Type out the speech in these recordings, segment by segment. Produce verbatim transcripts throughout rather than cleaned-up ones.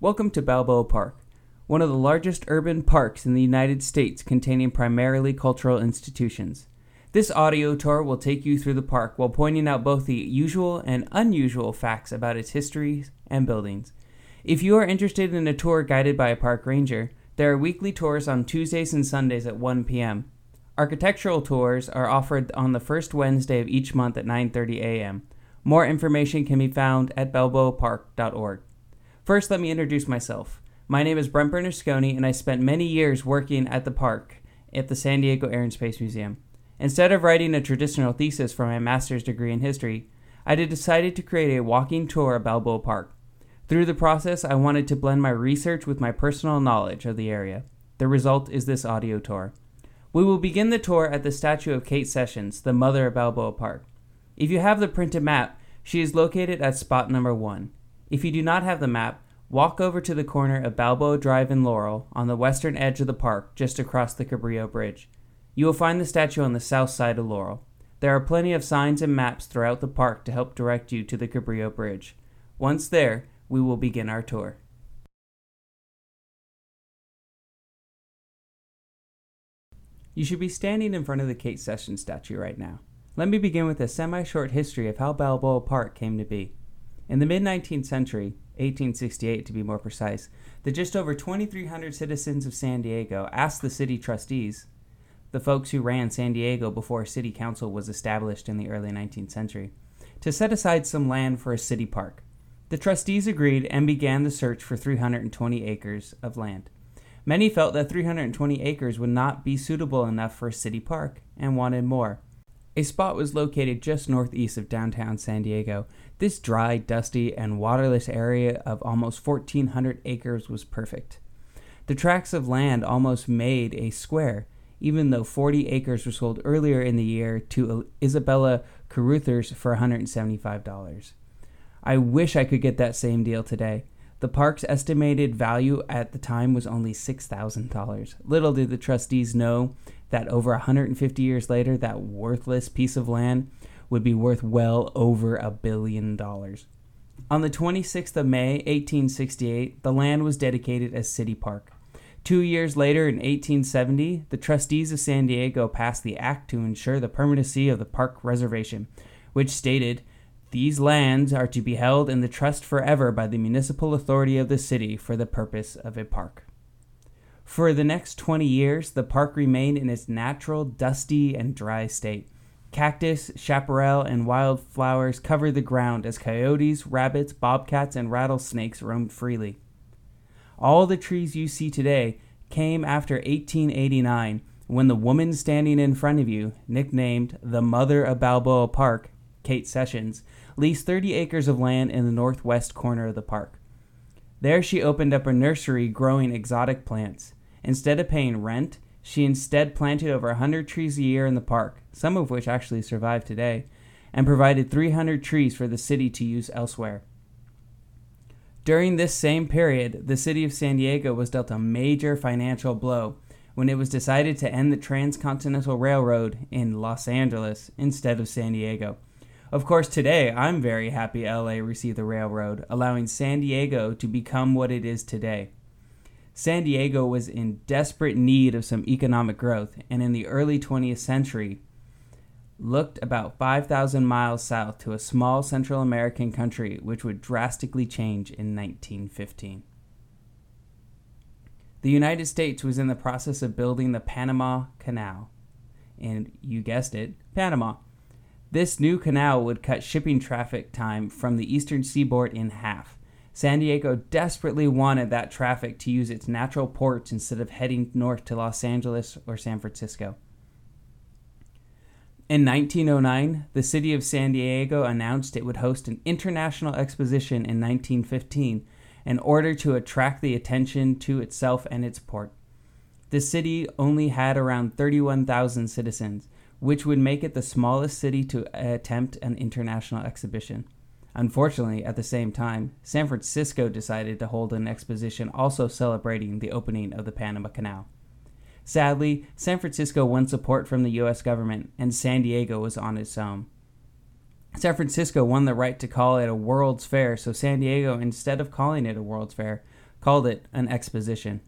Welcome to Balboa Park, one of the largest urban parks in the United States containing primarily cultural institutions. This audio tour will take you through the park while pointing out both the usual and unusual facts about its history and buildings. If you are interested in a tour guided by a park ranger, there are weekly tours on Tuesdays and Sundays at one p.m. Architectural tours are offered on the first Wednesday of each month at nine thirty a.m. More information can be found at balboa park dot org. First, let me introduce myself. My name is Brent Bernasconi, and I spent many years working at the park at the San Diego Air and Space Museum. Instead of writing a traditional thesis for my master's degree in history, I decided to create a walking tour of Balboa Park. Through the process, I wanted to blend my research with my personal knowledge of the area. The result is this audio tour. We will begin the tour at the statue of Kate Sessions, the mother of Balboa Park. If you have the printed map, she is located at spot number one. If you do not have the map, walk over to the corner of Balboa Drive and Laurel on the western edge of the park just across the Cabrillo Bridge. You will find the statue on the south side of Laurel. There are plenty of signs and maps throughout the park to help direct you to the Cabrillo Bridge. Once there, we will begin our tour. You should be standing in front of the Kate Sessions statue right now. Let me begin with a semi-short history of how Balboa Park came to be. In the mid-nineteenth century, eighteen sixty-eight to be more precise, the just over twenty-three hundred citizens of San Diego asked the city trustees, the folks who ran San Diego before a city council was established in the early nineteenth century, to set aside some land for a city park. The trustees agreed and began the search for three hundred twenty acres of land. Many felt that three hundred twenty acres would not be suitable enough for a city park and wanted more. A spot was located just northeast of downtown San Diego. This dry, dusty, and waterless area of almost fourteen hundred acres was perfect. The tracts of land almost made a square, even though forty acres were sold earlier in the year to Isabella Caruthers for one hundred seventy-five dollars. I wish I could get that same deal today. The park's estimated value at the time was only six thousand dollars. Little did the trustees know that over one hundred fifty years later, that worthless piece of land would be worth well over a billion dollars. On the twenty-sixth of May, eighteen sixty-eight, the land was dedicated as City Park. Two years later, in eighteen seventy, the trustees of San Diego passed the act to ensure the permanency of the park reservation, which stated, "These lands are to be held in the trust forever by the municipal authority of the city for the purpose of a park." For the next twenty years, the park remained in its natural, dusty, and dry state. Cactus, chaparral, and wildflowers covered the ground as coyotes, rabbits, bobcats, and rattlesnakes roamed freely. All the trees you see today came after eighteen eighty-nine, when the woman standing in front of you, nicknamed the Mother of Balboa Park, Kate Sessions, leased thirty acres of land in the northwest corner of the park. There she opened up a nursery growing exotic plants. Instead of paying rent, she instead planted over one hundred trees a year in the park, some of which actually survive today, and provided three hundred trees for the city to use elsewhere. During this same period, the city of San Diego was dealt a major financial blow when it was decided to end the Transcontinental Railroad in Los Angeles instead of San Diego. Of course, today, I'm very happy L A received the railroad, allowing San Diego to become what it is today. San Diego was in desperate need of some economic growth, and in the early twentieth century, looked about five thousand miles south to a small Central American country which would drastically change in nineteen fifteen. The United States was in the process of building the Panama Canal, and you guessed it, Panama. This new canal would cut shipping traffic time from the eastern seaboard in half. San Diego desperately wanted that traffic to use its natural ports instead of heading north to Los Angeles or San Francisco. In nineteen oh nine, the city of San Diego announced it would host an international exposition in nineteen fifteen in order to attract the attention to itself and its port. The city only had around thirty-one thousand citizens, which would make it the smallest city to attempt an international exhibition. Unfortunately, at the same time, San Francisco decided to hold an exposition also celebrating the opening of the Panama Canal. Sadly, San Francisco won support from the U S government, and San Diego was on its own. San Francisco won the right to call it a World's Fair, so San Diego, instead of calling it a World's Fair, called it an exposition.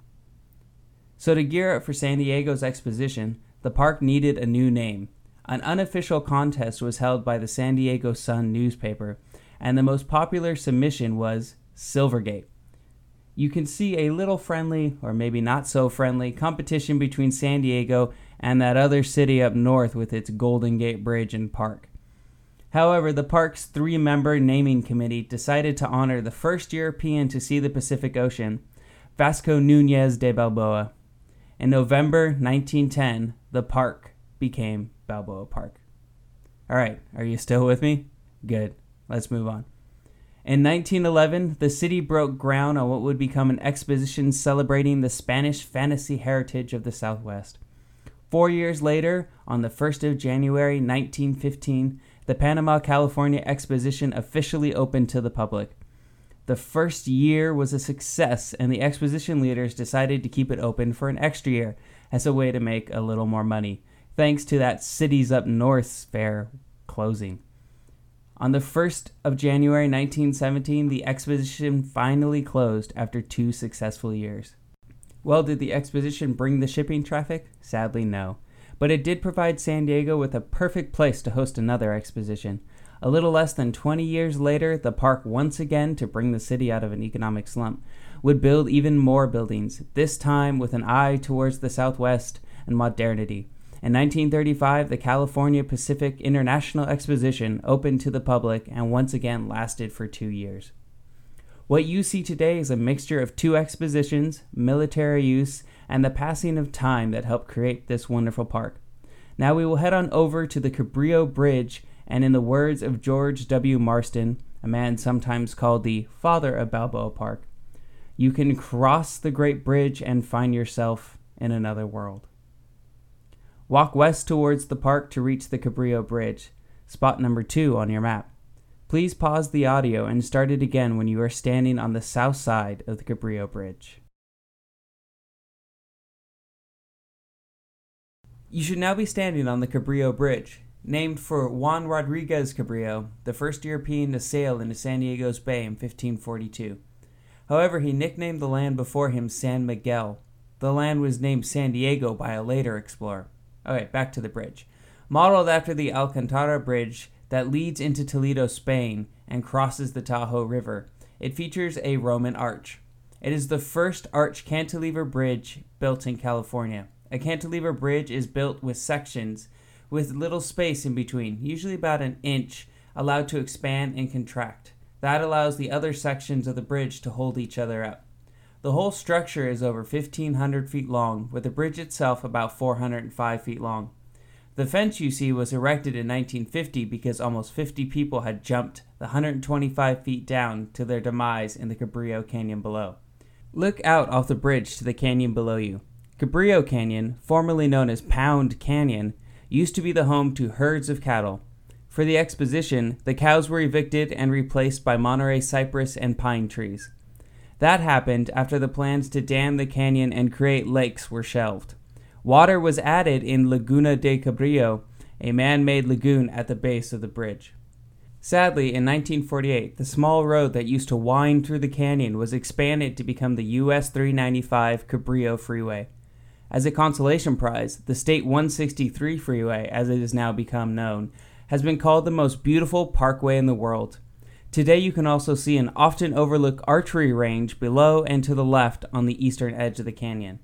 So to gear up for San Diego's exposition, the park needed a new name. An unofficial contest was held by the San Diego Sun newspaper, and the most popular submission was Silvergate. You can see a little friendly, or maybe not so friendly, competition between San Diego and that other city up north with its Golden Gate Bridge and park. However, the park's three-member naming committee decided to honor the first European to see the Pacific Ocean, Vasco Núñez de Balboa. In November nineteen ten, the park became Balboa Park. All right, are you still with me? Good. Let's move on. In nineteen eleven, the city broke ground on what would become an exposition celebrating the Spanish fantasy heritage of the Southwest. Four years later, on the first of January nineteen fifteen, the Panama, California Exposition officially opened to the public. The first year was a success, and the exposition leaders decided to keep it open for an extra year as a way to make a little more money, thanks to that Cities Up North fair closing. On the first of January nineteen seventeen, the exposition finally closed after two successful years. Well, did the exposition bring the shipping traffic? Sadly, no. But it did provide San Diego with a perfect place to host another exposition. A little less than twenty years later, the park, once again to bring the city out of an economic slump, would build even more buildings, this time with an eye towards the Southwest and modernity. In nineteen thirty-five, the California Pacific International Exposition opened to the public and once again lasted for two years. What you see today is a mixture of two expositions, military use, and the passing of time that helped create this wonderful park. Now we will head on over to the Cabrillo Bridge, and in the words of George W. Marston, a man sometimes called the father of Balboa Park, you can cross the Great Bridge and find yourself in another world. Walk west towards the park to reach the Cabrillo Bridge, spot number two on your map. Please pause the audio and start it again when you are standing on the south side of the Cabrillo Bridge. You should now be standing on the Cabrillo Bridge, named for Juan Rodriguez Cabrillo, the first European to sail into San Diego's Bay in fifteen forty-two. However, he nicknamed the land before him San Miguel. The land was named San Diego by a later explorer. Okay, back to the bridge. Modeled after the Alcantara Bridge that leads into Toledo, Spain, and crosses the Tahoe River, it features a Roman arch. It is the first arch cantilever bridge built in California. A cantilever bridge is built with sections with little space in between, usually about an inch, allowed to expand and contract. That allows the other sections of the bridge to hold each other up. The whole structure is over fifteen hundred feet long, with the bridge itself about four hundred five feet long. The fence you see was erected in nineteen fifty because almost fifty people had jumped the one hundred twenty-five feet down to their demise in the Cabrillo Canyon below. Look out off the bridge to the canyon below you. Cabrillo Canyon, formerly known as Pound Canyon, used to be the home to herds of cattle. For the exposition, the cows were evicted and replaced by Monterey cypress and pine trees. That happened after the plans to dam the canyon and create lakes were shelved. Water was added in Laguna de Cabrillo, a man-made lagoon at the base of the bridge. Sadly, in nineteen forty-eight, the small road that used to wind through the canyon was expanded to become the U S three ninety-five Cabrillo Freeway. As a consolation prize, the State one sixty-three Freeway, as it has now become known, has been called the most beautiful parkway in the world. Today you can also see an often overlooked archery range below and to the left on the eastern edge of the canyon.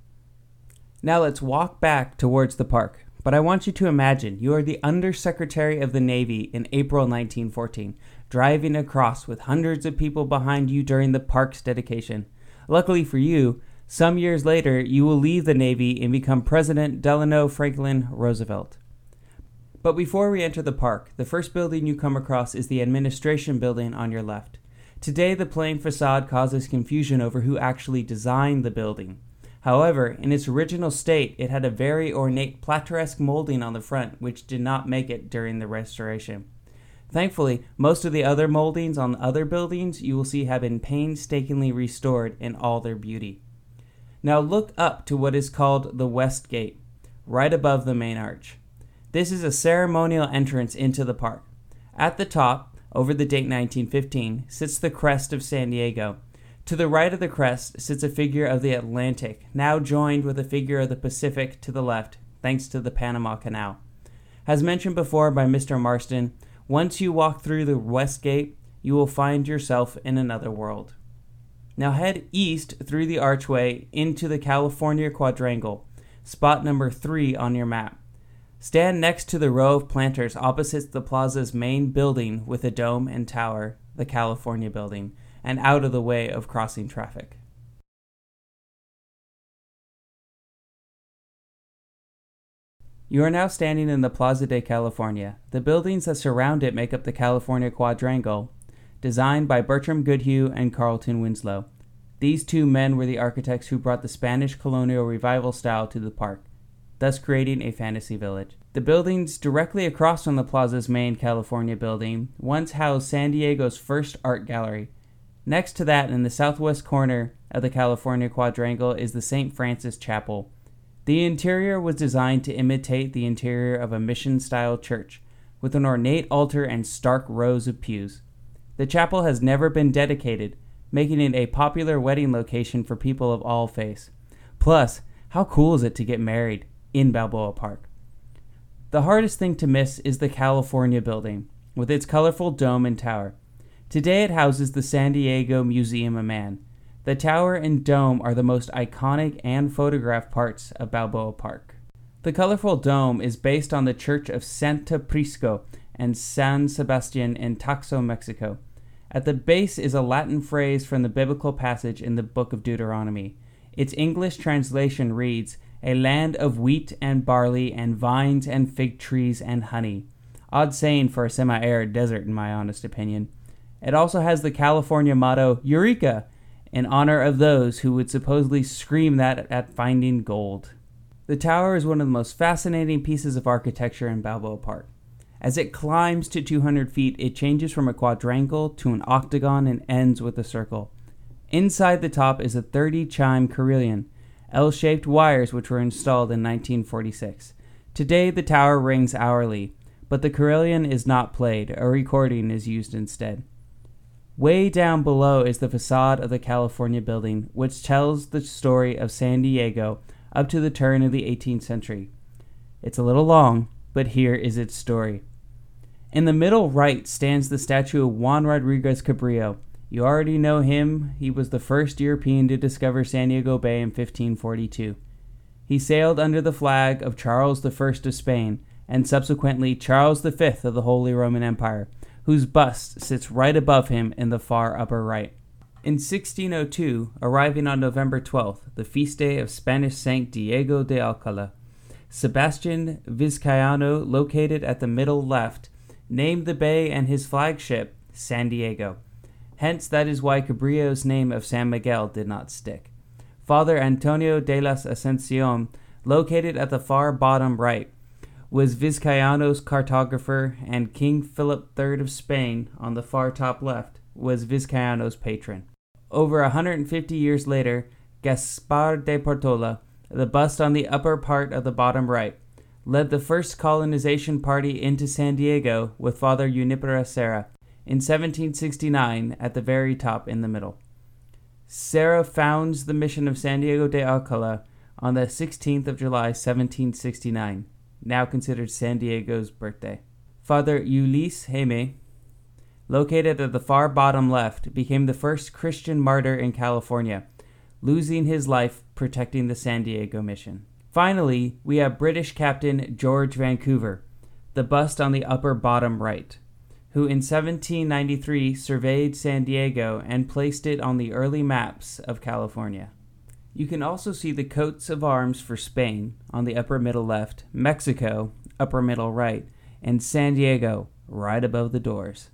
Now let's walk back towards the park, but I want you to imagine you are the Undersecretary of the Navy in April nineteen fourteen, driving across with hundreds of people behind you during the park's dedication. Luckily for you, some years later you will leave the Navy and become President Delano Franklin Roosevelt. But before we enter the park, the first building you come across is the administration building on your left. Today, the plain facade causes confusion over who actually designed the building. However, in its original state, it had a very ornate plateresque molding on the front, which did not make it during the restoration. Thankfully, most of the other moldings on other buildings you will see have been painstakingly restored in all their beauty. Now look up to what is called the West Gate, right above the main arch. This is a ceremonial entrance into the park. At the top, over the date nineteen fifteen, sits the crest of San Diego. To the right of the crest sits a figure of the Atlantic, now joined with a figure of the Pacific to the left, thanks to the Panama Canal. As mentioned before by Mister Marston, once you walk through the West Gate, you will find yourself in another world. Now head east through the archway into the California Quadrangle, spot number three on your map. Stand next to the row of planters opposite the plaza's main building with a dome and tower, the California Building, and out of the way of crossing traffic. You are now standing in the Plaza de California. The buildings that surround it make up the California Quadrangle, designed by Bertram Goodhue and Carlton Winslow. These two men were the architects who brought the Spanish colonial revival style to the park, thus creating a fantasy village. The buildings directly across from the plaza's main California building once housed San Diego's first art gallery. Next to that, in the southwest corner of the California Quadrangle, is the Saint Francis Chapel. The interior was designed to imitate the interior of a mission-style church, with an ornate altar and stark rows of pews. The chapel has never been dedicated, making it a popular wedding location for people of all faiths. Plus, how cool is it to get married in Balboa Park? The hardest thing to miss is the California Building, with its colorful dome and tower. Today it houses the San Diego Museum of Man. The tower and dome are the most iconic and photographed parts of Balboa Park. The colorful dome is based on the Church of Santo Prisco and San Sebastian in Taxco, Mexico. At the base is a Latin phrase from the biblical passage in the book of Deuteronomy. Its English translation reads, "A land of wheat and barley and vines and fig trees and honey." Odd saying for a semi-arid desert, in my honest opinion. It also has the California motto, Eureka, in honor of those who would supposedly scream that at finding gold. The tower is one of the most fascinating pieces of architecture in Balboa Park. As it climbs to two hundred feet, it changes from a quadrangle to an octagon and ends with a circle. Inside the top is a thirty-chime carillon, L-shaped wires which were installed in nineteen forty-six. Today the tower rings hourly, but the carillon is not played. A recording is used instead. Way down below is the facade of the California Building, which tells the story of San Diego up to the turn of the eighteenth century. It's a little long, but here is its story. In the middle right stands the statue of Juan Rodriguez Cabrillo. You already know him. He was the first European to discover San Diego Bay in fifteen forty-two. He sailed under the flag of Charles the First of Spain and subsequently Charles the Fifth of the Holy Roman Empire, whose bust sits right above him in the far upper right. In sixteen oh two, arriving on November twelfth, the feast day of Spanish Saint Diego de Alcala, Sebastian Vizcaino, located at the middle left, named the bay and his flagship San Diego. Hence, that is why Cabrillo's name of San Miguel did not stick. Father Antonio de las Ascension, located at the far bottom right, was Vizcaino's cartographer, and King Philip the Third of Spain, on the far top left, was Vizcaino's patron. Over one hundred fifty years later, Gaspar de Portola, the bust on the upper part of the bottom right, led the first colonization party into San Diego with Father Junipero Serra in seventeen sixty-nine at the very top in the middle. Serra founds the mission of San Diego de Alcala on the sixteenth of July, seventeen sixty-nine, now considered San Diego's birthday. Father Ulises Jaime, located at the far bottom left, became the first Christian martyr in California, losing his life protecting the San Diego mission. Finally, we have British Captain George Vancouver, the bust on the upper bottom right, who in seventeen ninety-three surveyed San Diego and placed it on the early maps of California. You can also see the coats of arms for Spain on the upper middle left, Mexico, upper middle right, and San Diego right above the doors.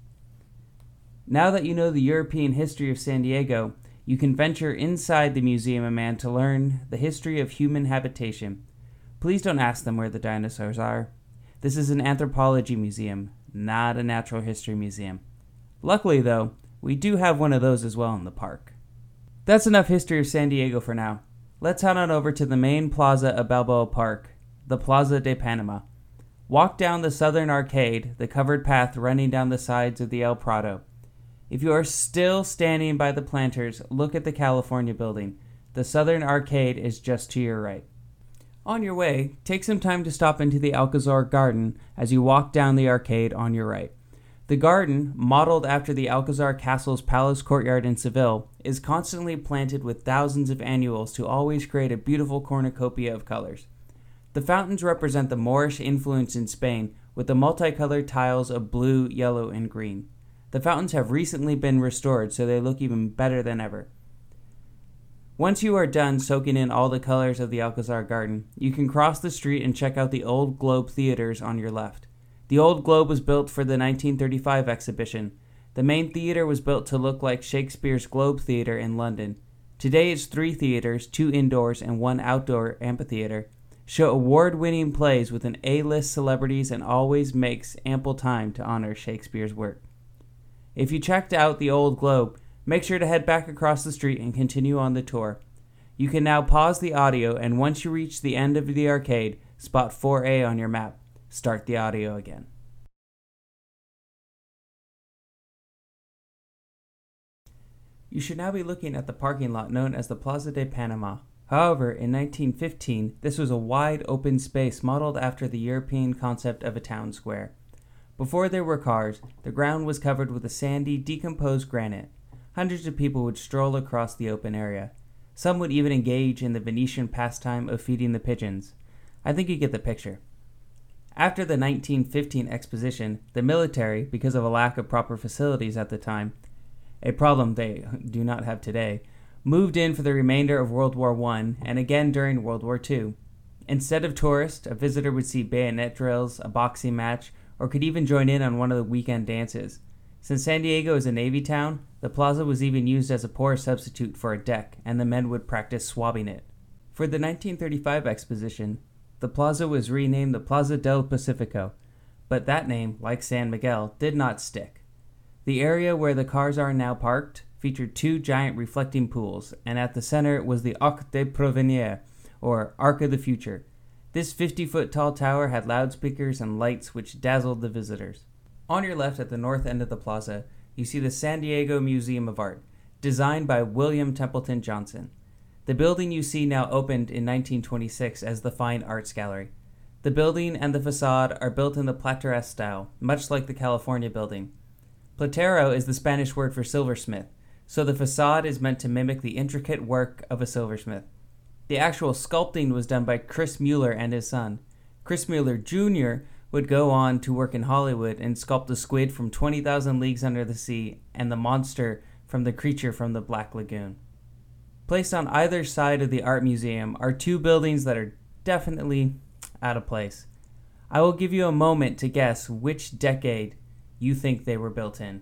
Now that you know the European history of San Diego, you can venture inside the Museum of Man to learn the history of human habitation. Please don't ask them where the dinosaurs are. This is an anthropology museum, not a natural history museum. Luckily, though, we do have one of those as well in the park. That's enough history of San Diego for now. Let's head on over to the main plaza of Balboa Park, the Plaza de Panama. Walk down the southern arcade, the covered path running down the sides of the El Prado. If you are still standing by the planters, look at the California building. The Southern Arcade is just to your right. On your way, take some time to stop into the Alcazar Garden as you walk down the arcade on your right. The garden, modeled after the Alcazar Castle's palace courtyard in Seville, is constantly planted with thousands of annuals to always create a beautiful cornucopia of colors. The fountains represent the Moorish influence in Spain with the multicolored tiles of blue, yellow, and green. The fountains have recently been restored, so they look even better than ever. Once you are done soaking in all the colors of the Alcazar Garden, you can cross the street and check out the Old Globe Theaters on your left. The Old Globe was built for the nineteen thirty-five exhibition. The main theater was built to look like Shakespeare's Globe Theatre in London. Today it's three theaters, two indoors and one outdoor amphitheater, show award-winning plays with an A-list celebrities and always makes ample time to honor Shakespeare's work. If you checked out the Old Globe, make sure to head back across the street and continue on the tour. You can now pause the audio, and once you reach the end of the arcade, spot four A on your map. Start the audio again. You should now be looking at the parking lot known as the Plaza de Panama. However, in nineteen fifteen, this was a wide open space modeled after the European concept of a town square. Before there were cars, the ground was covered with a sandy, decomposed granite. Hundreds of people would stroll across the open area. Some would even engage in the Venetian pastime of feeding the pigeons. I think you get the picture. After the nineteen fifteen exposition, the military, because of a lack of proper facilities at the time, a problem they do not have today, moved in for the remainder of World War One and again during World War Two. Instead of tourists, a visitor would see bayonet drills, a boxing match, or could even join in on one of the weekend dances. Since San Diego is a Navy town, the plaza was even used as a poor substitute for a deck, and the men would practice swabbing it. For the nineteen thirty-five exposition, the plaza was renamed the Plaza del Pacifico, but that name, like San Miguel, did not stick. The area where the cars are now parked featured two giant reflecting pools, and at the center was the Arc de Porvenir, or Arc of the Future. This fifty-foot tall tower had loudspeakers and lights which dazzled the visitors. On your left at the north end of the plaza, you see the San Diego Museum of Art, designed by William Templeton Johnson. The building you see now opened in nineteen twenty-six as the Fine Arts Gallery. The building and the facade are built in the Plateresque style, much like the California building. Platero is the Spanish word for silversmith, so the facade is meant to mimic the intricate work of a silversmith. The actual sculpting was done by Chris Mueller and his son. Chris Mueller Junior would go on to work in Hollywood and sculpt the squid from twenty thousand Leagues Under the Sea and the monster from The Creature from the Black Lagoon. Placed on either side of the art museum are two buildings that are definitely out of place. I will give you a moment to guess which decade you think they were built in.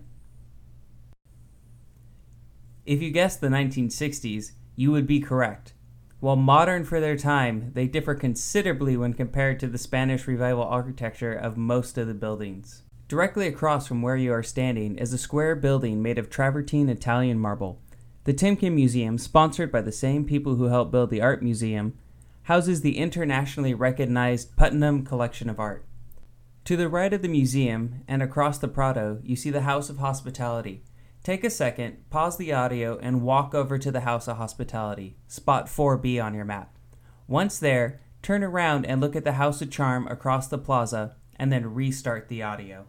If you guessed the nineteen sixties, you would be correct. While modern for their time, they differ considerably when compared to the Spanish Revival architecture of most of the buildings. Directly across from where you are standing is a square building made of travertine Italian marble. The Timken Museum, sponsored by the same people who helped build the Art Museum, houses the internationally recognized Putnam Collection of Art. To the right of the museum and across the Prado, you see the House of Hospitality. Take a second, pause the audio, and walk over to the House of Hospitality, spot four B on your map. Once there, turn around and look at the House of Charm across the plaza, and then restart the audio.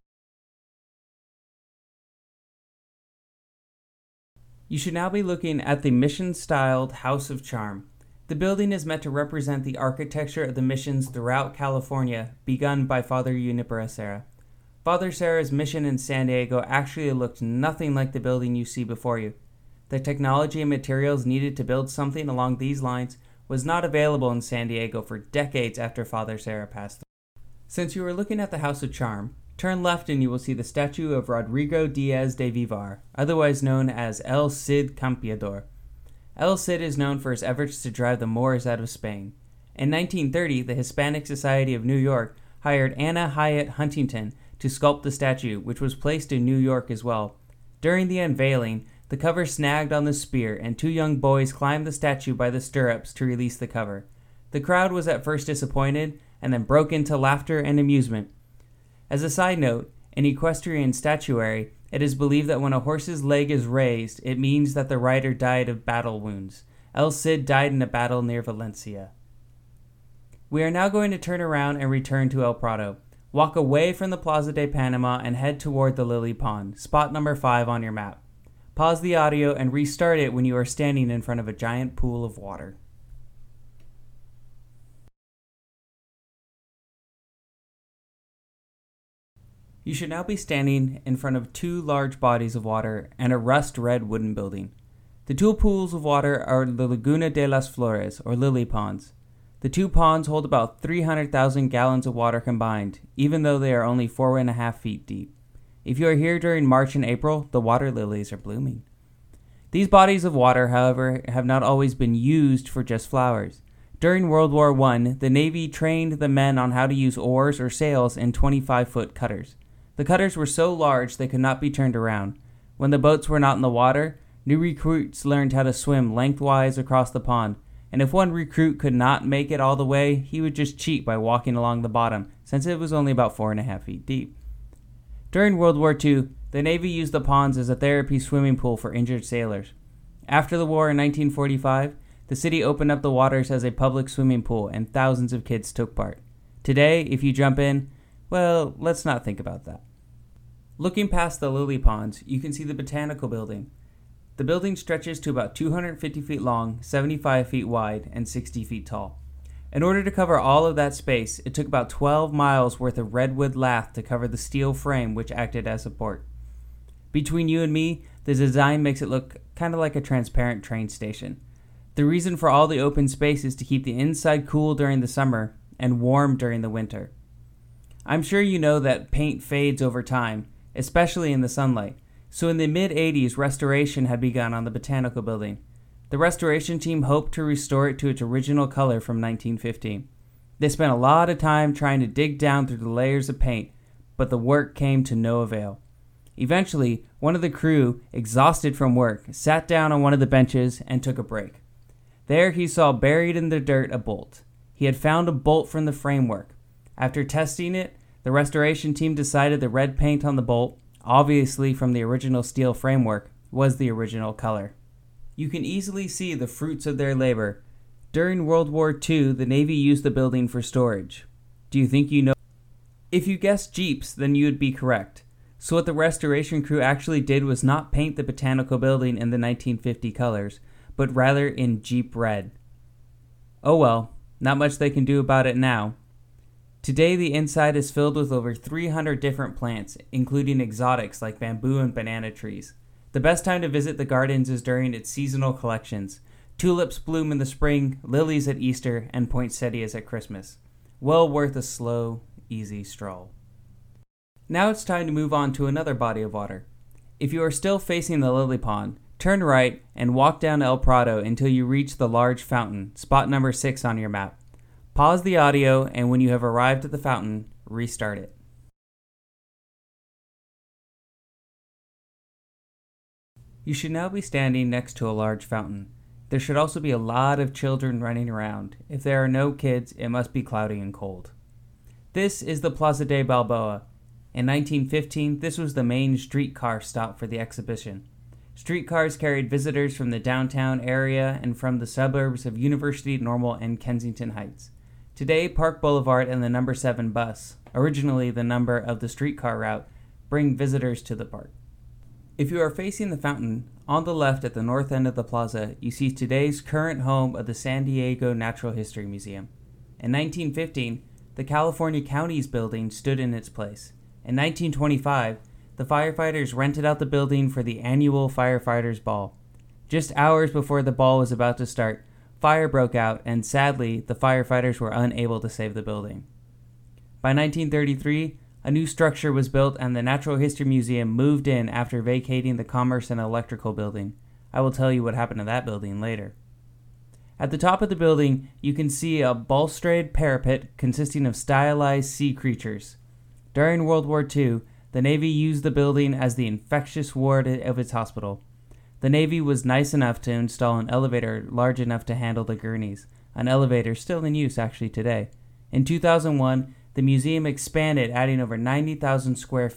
You should now be looking at the mission-styled House of Charm. The building is meant to represent the architecture of the missions throughout California, begun by Father Junipero Serra. Father Serra's mission in San Diego actually looked nothing like the building you see before you. The technology and materials needed to build something along these lines was not available in San Diego for decades after Father Serra passed through. Since you are looking at the House of Charm, turn left and you will see the statue of Rodrigo Diaz de Vivar, otherwise known as El Cid Campeador. El Cid is known for his efforts to drive the Moors out of Spain. In nineteen thirty, the Hispanic Society of New York hired Anna Hyatt Huntington to sculpt the statue, which was placed in New York as well. During the unveiling, the cover snagged on the spear, and two young boys climbed the statue by the stirrups to release the cover. The crowd was at first disappointed, and then broke into laughter and amusement. As a side note, in equestrian statuary, It is believed that when a horse's leg is raised, it means that the rider died of battle wounds. El Cid died in a battle near Valencia. We are now going to turn around and return to El Prado. Walk away from the Plaza de Panama and head toward the Lily Pond, spot number five on your map. Pause the audio and restart it when you are standing in front of a giant pool of water. You should now be standing in front of two large bodies of water and a rust-red wooden building. The two pools of water are the Laguna de las Flores, or lily ponds. The two ponds hold about three hundred thousand gallons of water combined, even though they are only four and a half feet deep. If you are here during March and April, the water lilies are blooming. These bodies of water, however, have not always been used for just flowers. During World War One, the Navy trained the men on how to use oars or sails in twenty-five foot cutters. The cutters were so large they could not be turned around. When the boats were not in the water, new recruits learned how to swim lengthwise across the pond, and if one recruit could not make it all the way, he would just cheat by walking along the bottom, since it was only about four and a half feet deep. During World War Two, the Navy used the ponds as a therapy swimming pool for injured sailors. After the war in nineteen forty-five, the city opened up the waters as a public swimming pool, and thousands of kids took part. Today, if you jump in, well, let's not think about that. Looking past the lily ponds, you can see the Botanical Building. The building stretches to about two hundred fifty feet long, seventy-five feet wide, and sixty feet tall. In order to cover all of that space, it took about twelve miles worth of redwood lath to cover the steel frame which acted as support. Between you and me, the design makes it look kind of like a transparent train station. The reason for all the open space is to keep the inside cool during the summer and warm during the winter. I'm sure you know that paint fades over time, especially in the sunlight. So in the mid-eighties, restoration had begun on the Botanical Building. The restoration team hoped to restore it to its original color from nineteen fifteen. They spent a lot of time trying to dig down through the layers of paint, but the work came to no avail. Eventually, one of the crew, exhausted from work, sat down on one of the benches and took a break. There he saw buried in the dirt a bolt. He had found a bolt from the framework. After testing it, the restoration team decided the red paint on the bolt, obviously from the original steel framework, was the original color. You can easily see the fruits of their labor. During World War Two, the Navy used the building for storage. Do you think you know? If you guessed Jeeps, then you would be correct. So what the restoration crew actually did was not paint the Botanical Building in the nineteen fifty colors, but rather in Jeep red. Oh well, not much they can do about it now. Today, the inside is filled with over three hundred different plants, including exotics like bamboo and banana trees. The best time to visit the gardens is during its seasonal collections. Tulips bloom in the spring, lilies at Easter, and poinsettias at Christmas. Well worth a slow, easy stroll. Now it's time to move on to another body of water. If you are still facing the lily pond, turn right and walk down El Prado until you reach the large fountain, spot number six on your map. Pause the audio, and when you have arrived at the fountain, restart it. You should now be standing next to a large fountain. There should also be a lot of children running around. If there are no kids, it must be cloudy and cold. This is the Plaza de Balboa. In nineteen fifteen, this was the main streetcar stop for the exhibition. Streetcars carried visitors from the downtown area and from the suburbs of University, Normal, and Kensington Heights. Today, Park Boulevard and the number seven bus, originally the number of the streetcar route, bring visitors to the park. If you are facing the fountain, on the left at the north end of the plaza, you see today's current home of the San Diego Natural History Museum. In nineteen fifteen, the California Counties building stood in its place. In nineteen twenty-five, the firefighters rented out the building for the annual Firefighters Ball. Just hours before the ball was about to start, fire broke out, and sadly, the firefighters were unable to save the building. By nineteen thirty-three, a new structure was built and the Natural History Museum moved in after vacating the Commerce and Electrical building. I will tell you what happened to that building later. At the top of the building, you can see a balustrade parapet consisting of stylized sea creatures. During World War Two, the Navy used the building as the infectious ward of its hospital. The Navy was nice enough to install an elevator large enough to handle the gurneys, an elevator still in use actually today. In two thousand one, the museum expanded, adding over ninety thousand square feet,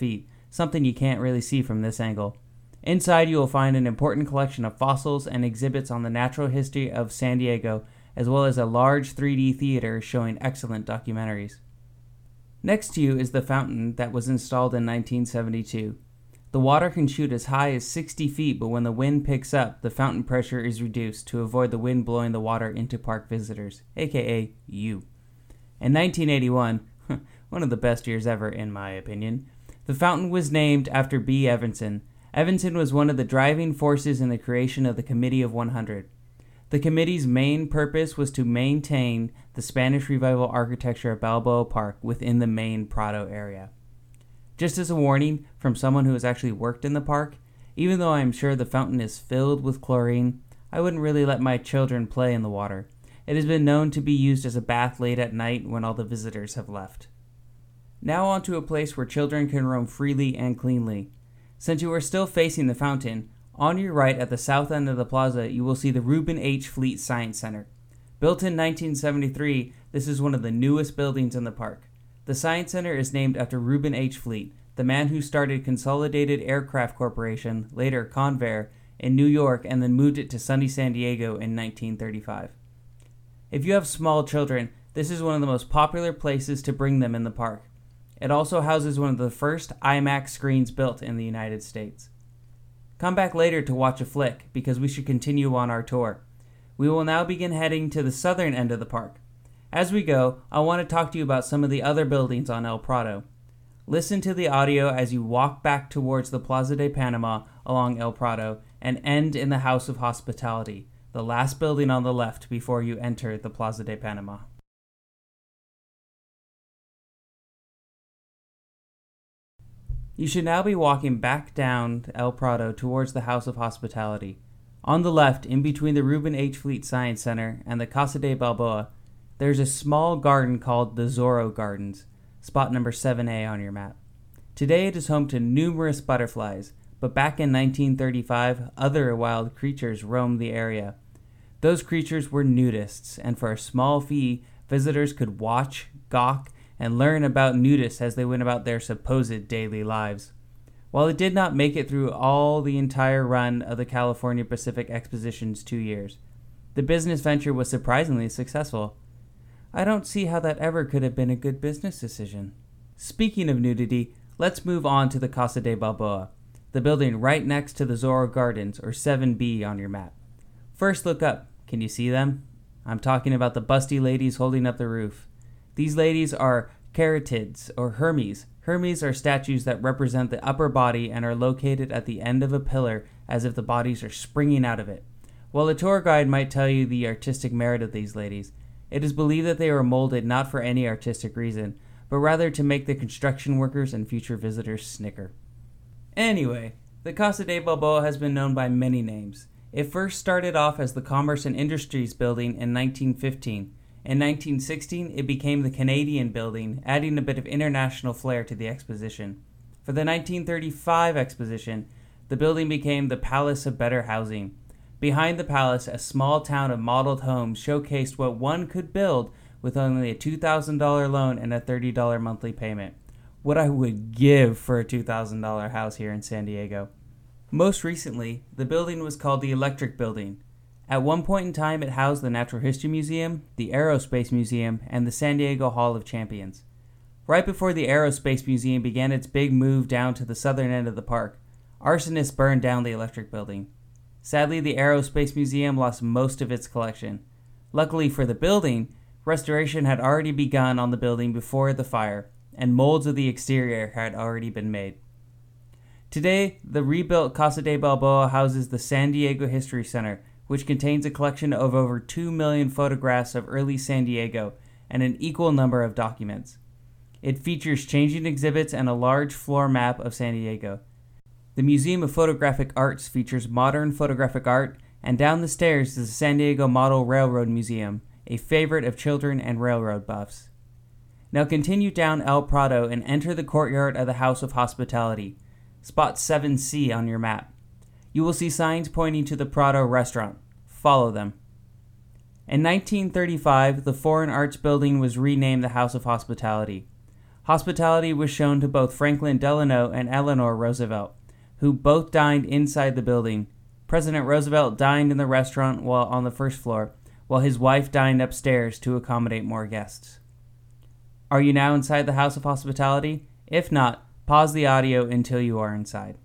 something you can't really see from this angle. Inside, you will find an important collection of fossils and exhibits on the natural history of San Diego, as well as a large three D theater showing excellent documentaries. Next to you is the fountain that was installed in nineteen seventy-two. The water can shoot as high as sixty feet, but when the wind picks up, the fountain pressure is reduced to avoid the wind blowing the water into park visitors, aka you. In nineteen eighty-one, one of the best years ever in my opinion, the fountain was named after B. Evenson. Evenson was one of the driving forces in the creation of the Committee of one hundred. The committee's main purpose was to maintain the Spanish Revival architecture of Balboa Park within the main Prado area. Just as a warning from someone who has actually worked in the park, even though I am sure the fountain is filled with chlorine, I wouldn't really let my children play in the water. It has been known to be used as a bath late at night when all the visitors have left. Now on to a place where children can roam freely and cleanly. Since you are still facing the fountain, on your right at the south end of the plaza, you will see the Reuben H. Fleet Science Center. Built in nineteen seventy-three, this is one of the newest buildings in the park. The Science Center is named after Reuben H. Fleet, the man who started Consolidated Aircraft Corporation, later Convair, in New York and then moved it to sunny San Diego in nineteen thirty-five. If you have small children, this is one of the most popular places to bring them in the park. It also houses one of the first IMAX screens built in the United States. Come back later to watch a flick, because we should continue on our tour. We will now begin heading to the southern end of the park. As we go, I want to talk to you about some of the other buildings on El Prado. Listen to the audio as you walk back towards the Plaza de Panama along El Prado and end in the House of Hospitality, the last building on the left before you enter the Plaza de Panama. You should now be walking back down El Prado towards the House of Hospitality. On the left, in between the Reuben H. Fleet Science Center and the Casa de Balboa, there's a small garden called the Zorro Gardens, spot number seven A on your map. Today it is home to numerous butterflies, but back in nineteen thirty-five, other wild creatures roamed the area. Those creatures were nudists, and for a small fee, visitors could watch, gawk, and learn about nudists as they went about their supposed daily lives. While it did not make it through all the entire run of the California Pacific Exposition's two years, the business venture was surprisingly successful. I don't see how that ever could have been a good business decision. Speaking of nudity, let's move on to the Casa de Balboa, the building right next to the Zorro Gardens, or seven B on your map. First look up. Can you see them? I'm talking about the busty ladies holding up the roof. These ladies are caryatids, or Hermes. Hermes are statues that represent the upper body and are located at the end of a pillar as if the bodies are springing out of it. While a tour guide might tell you the artistic merit of these ladies, it is believed that they were molded not for any artistic reason, but rather to make the construction workers and future visitors snicker. Anyway, the Casa de Balboa has been known by many names. It first started off as the Commerce and Industries Building in nineteen fifteen. In nineteen sixteen, it became the Canadian Building, adding a bit of international flair to the exposition. For the nineteen thirty-five exposition, the building became the Palace of Better Housing. Behind the palace, a small town of modeled homes showcased what one could build with only a two thousand dollars loan and a thirty dollars monthly payment. What I would give for a two thousand dollars house here in San Diego. Most recently, the building was called the Electric Building. At one point in time, it housed the Natural History Museum, the Aerospace Museum, and the San Diego Hall of Champions. Right before the Aerospace Museum began its big move down to the southern end of the park, arsonists burned down the Electric Building. Sadly, the Aerospace Museum lost most of its collection. Luckily for the building, restoration had already begun on the building before the fire, and molds of the exterior had already been made. Today, the rebuilt Casa de Balboa houses the San Diego History Center, which contains a collection of over two million photographs of early San Diego and an equal number of documents. It features changing exhibits and a large floor map of San Diego. The Museum of Photographic Arts features modern photographic art, and down the stairs is the San Diego Model Railroad Museum, a favorite of children and railroad buffs. Now continue down El Prado and enter the courtyard of the House of Hospitality, spot seven C on your map. You will see signs pointing to the Prado restaurant. Follow them. In nineteen thirty-five, the Foreign Arts Building was renamed the House of Hospitality. Hospitality was shown to both Franklin Delano and Eleanor Roosevelt, who both dined inside the building. President Roosevelt dined in the restaurant while on the first floor, while his wife dined upstairs to accommodate more guests. Are you now inside the House of Hospitality? If not, pause the audio until you are inside.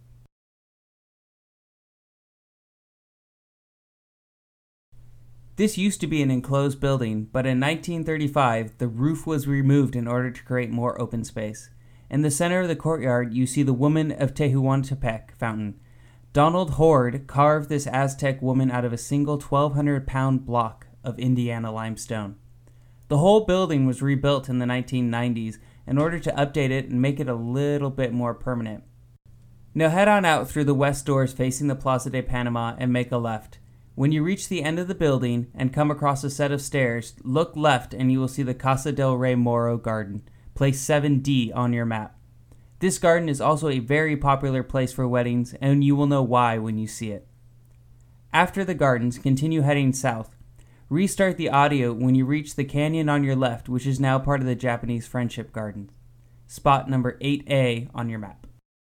This used to be an enclosed building, but in nineteen thirty-five, the roof was removed in order to create more open space. In the center of the courtyard, you see the Woman of Tehuantepec fountain. Donald Horde carved this Aztec woman out of a single twelve hundred pound block of Indiana limestone. The whole building was rebuilt in the nineteen nineties in order to update it and make it a little bit more permanent. Now head on out through the west doors facing the Plaza de Panama and make a left. When you reach the end of the building and come across a set of stairs, look left and you will see the Casa del Rey Moro Garden, place seven D on your map. This garden is also a very popular place for weddings, and you will know why when you see it. After the gardens, continue heading south. Restart the audio when you reach the canyon on your left, which is now part of the Japanese Friendship Garden. Spot number eight A on your map.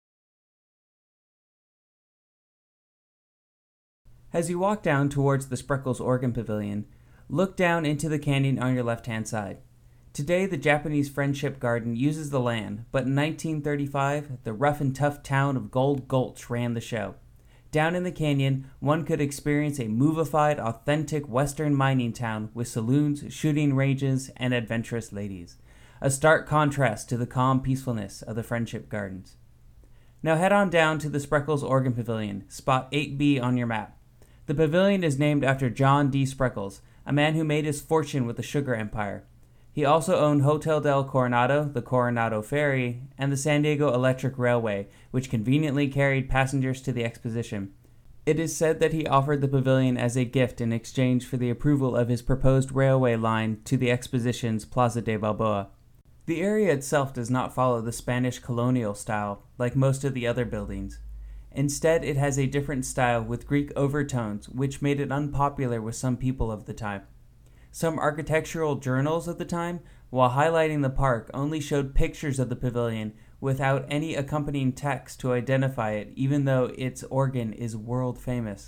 As you walk down towards the Spreckels Organ Pavilion, look down into the canyon on your left-hand side. Today, the Japanese Friendship Garden uses the land, but in nineteen thirty-five, the rough and tough town of Gold Gulch ran the show. Down in the canyon, one could experience a movified, authentic Western mining town with saloons, shooting ranges, and adventurous ladies. A stark contrast to the calm peacefulness of the Friendship Gardens. Now head on down to the Spreckels Organ Pavilion, spot eight B on your map. The pavilion is named after John D. Spreckels, a man who made his fortune with the sugar empire. He also owned Hotel del Coronado, the Coronado Ferry, and the San Diego Electric Railway, which conveniently carried passengers to the exposition. It is said that he offered the pavilion as a gift in exchange for the approval of his proposed railway line to the exposition's Plaza de Balboa. The area itself does not follow the Spanish colonial style, like most of the other buildings. Instead, it has a different style with Greek overtones, which made it unpopular with some people of the time. Some architectural journals of the time, while highlighting the park, only showed pictures of the pavilion without any accompanying text to identify it, even though its organ is world famous.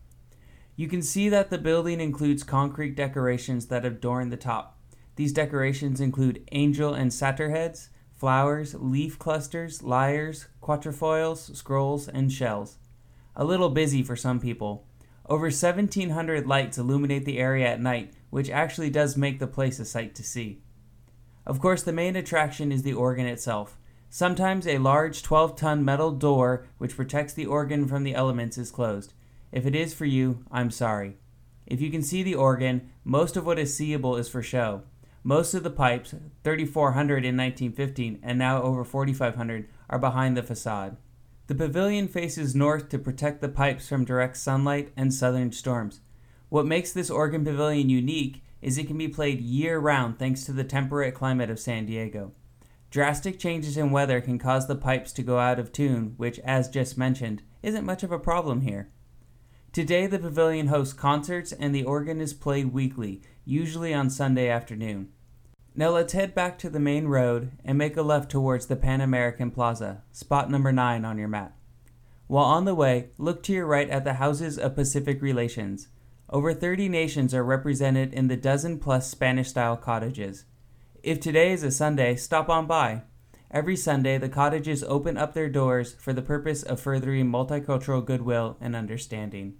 You can see that the building includes concrete decorations that adorn the top. These decorations include angel and satyr heads, flowers, leaf clusters, lyres, quatrefoils, scrolls, and shells. A little busy for some people. Over seventeen hundred lights illuminate the area at night, which actually does make the place a sight to see. Of course, the main attraction is the organ itself. Sometimes a large twelve-ton metal door which protects the organ from the elements is closed. If it is for you, I'm sorry. If you can see the organ, most of what is seeable is for show. Most of the pipes, thirty-four hundred in nineteen fifteen and now over forty-five hundred, are behind the facade. The pavilion faces north to protect the pipes from direct sunlight and southern storms. What makes this organ pavilion unique is it can be played year-round thanks to the temperate climate of San Diego. Drastic changes in weather can cause the pipes to go out of tune, which, as just mentioned, isn't much of a problem here. Today, the pavilion hosts concerts and the organ is played weekly, usually on Sunday afternoon. Now let's head back to the main road and make a left towards the Pan American Plaza, spot number nine on your map. While on the way, look to your right at the Houses of Pacific Relations. Over thirty nations are represented in the dozen-plus Spanish-style cottages. If today is a Sunday, stop on by. Every Sunday, the cottages open up their doors for the purpose of furthering multicultural goodwill and understanding.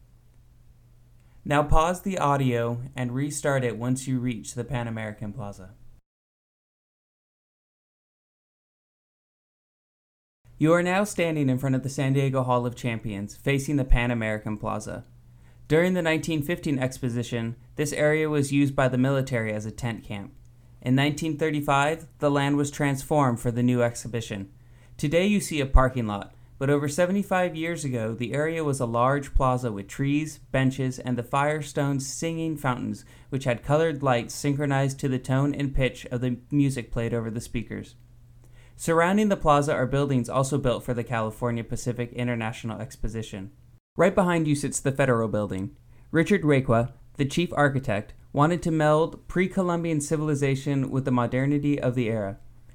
Now pause the audio and restart it once you reach the Pan American Plaza. You are now standing in front of the San Diego Hall of Champions, facing the Pan American Plaza. During the nineteen fifteen exposition, this area was used by the military as a tent camp. In nineteen thirty-five, the land was transformed for the new exhibition. Today you see a parking lot, but over seventy-five years ago, the area was a large plaza with trees, benches, and the Firestone singing fountains, which had colored lights synchronized to the tone and pitch of the music played over the speakers. Surrounding the plaza are buildings also built for the California Pacific International Exposition. Right behind you sits the Federal Building. Richard Requa, the chief architect, wanted to meld pre-Columbian civilization with the modernity of the era.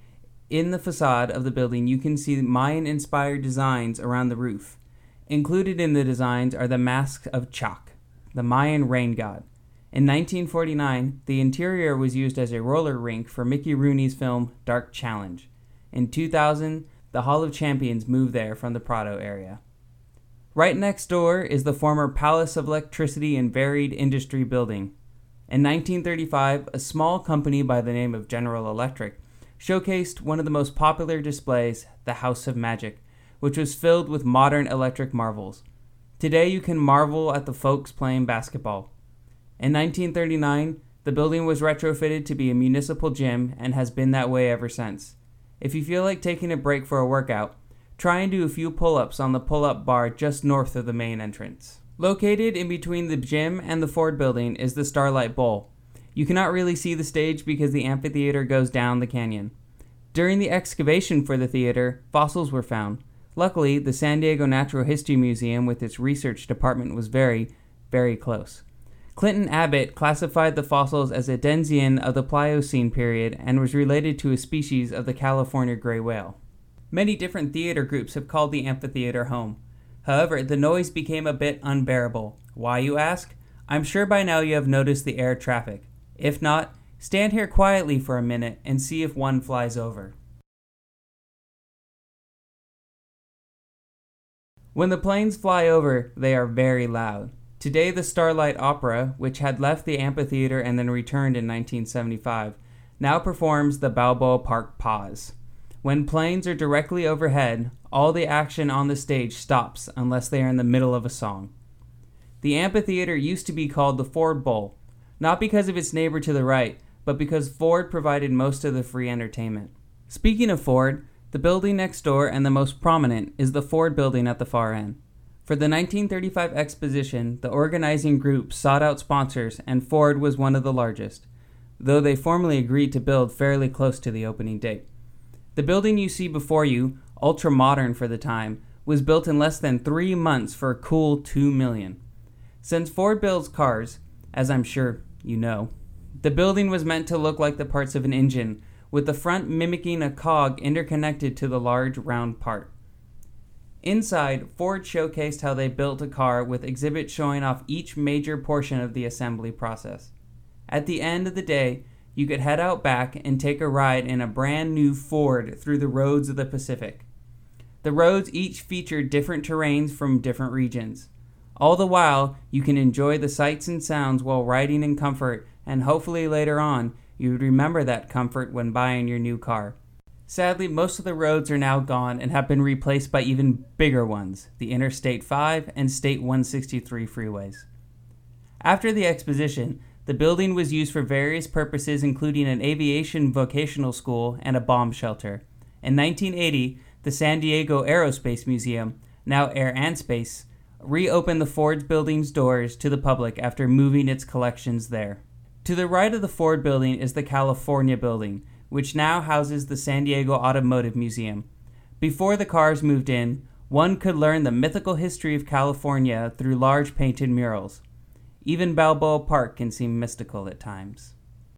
In the facade of the building, you can see Mayan-inspired designs around the roof. Included in the designs are the masks of Chak, the Mayan rain god. In nineteen forty-nine, the interior was used as a roller rink for Mickey Rooney's film Dark Challenge. In two thousand, the Hall of Champions moved there from the Prado area. Right next door is the former Palace of Electricity and Varied Industry building. In nineteen thirty-five, a small company by the name of General Electric showcased one of the most popular displays, the House of Magic, which was filled with modern electric marvels. Today you can marvel at the folks playing basketball. In nineteen thirty-nine, the building was retrofitted to be a municipal gym and has been that way ever since. If you feel like taking a break for a workout, try and do a few pull-ups on the pull-up bar just north of the main entrance. Located in between the gym and the Ford building is the Starlight Bowl. You cannot really see the stage because the amphitheater goes down the canyon. During the excavation for the theater, fossils were found. Luckily, the San Diego Natural History Museum with its research department was very, very close. Clinton Abbott classified the fossils as a Denzian of the Pliocene period and was related to a species of the California gray whale. Many different theater groups have called the amphitheater home. However, the noise became a bit unbearable. Why, you ask? I'm sure by now you have noticed the air traffic. If not, stand here quietly for a minute and see if one flies over. When the planes fly over, they are very loud. Today, the Starlight Opera, which had left the amphitheater and then returned in nineteen seventy-five, now performs the Balboa Park Pause. When planes are directly overhead, all the action on the stage stops unless they are in the middle of a song. The amphitheater used to be called the Ford Bowl, not because of its neighbor to the right, but because Ford provided most of the free entertainment. Speaking of Ford, the building next door and the most prominent is the Ford building at the far end. For the nineteen thirty-five exposition, the organizing group sought out sponsors, and Ford was one of the largest, though they formally agreed to build fairly close to the opening date. The building you see before you, ultra-modern for the time, was built in less than three months for a cool two million dollars. Since Ford builds cars, as I'm sure you know, the building was meant to look like the parts of an engine, with the front mimicking a cog interconnected to the large round part. Inside, Ford showcased how they built a car with exhibits showing off each major portion of the assembly process. At the end of the day, you could head out back and take a ride in a brand new Ford through the roads of the Pacific. The roads each featured different terrains from different regions. All the while, you can enjoy the sights and sounds while riding in comfort, and hopefully later on, you would remember that comfort when buying your new car. Sadly, most of the roads are now gone and have been replaced by even bigger ones, the Interstate five and State one sixty-three freeways. After the exposition, the building was used for various purposes, including an aviation vocational school and a bomb shelter. In nineteen eighty, the San Diego Aerospace Museum, now Air and Space, reopened the Ford building's doors to the public after moving its collections there. To the right of the Ford building is the California building, which now houses the San Diego Automotive Museum. Before the cars moved in, one could learn the mythical history of California through large painted murals. Even Balboa Park can seem mystical at times.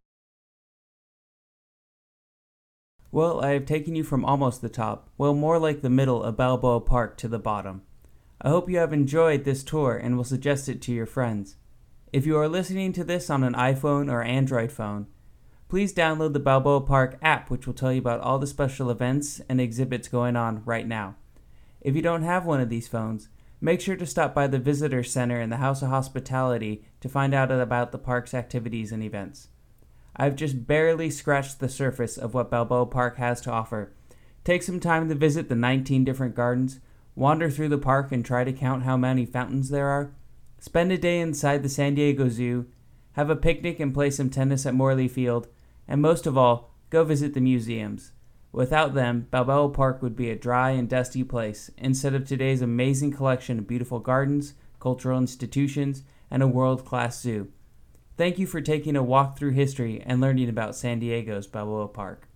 Well, I have taken you from almost the top, well, more like the middle of Balboa Park to the bottom. I hope you have enjoyed this tour and will suggest it to your friends. If you are listening to this on an iPhone or Android phone, please download the Balboa Park app, which will tell you about all the special events and exhibits going on right now. If you don't have one of these phones, make sure to stop by the Visitor Center in the House of Hospitality to find out about the park's activities and events. I've just barely scratched the surface of what Balboa Park has to offer. Take some time to visit the nineteen different gardens, wander through the park and try to count how many fountains there are, spend a day inside the San Diego Zoo, have a picnic and play some tennis at Morley Field, and most of all, go visit the museums. Without them, Balboa Park would be a dry and dusty place, instead of today's amazing collection of beautiful gardens, cultural institutions, and a world-class zoo. Thank you for taking a walk through history and learning about San Diego's Balboa Park.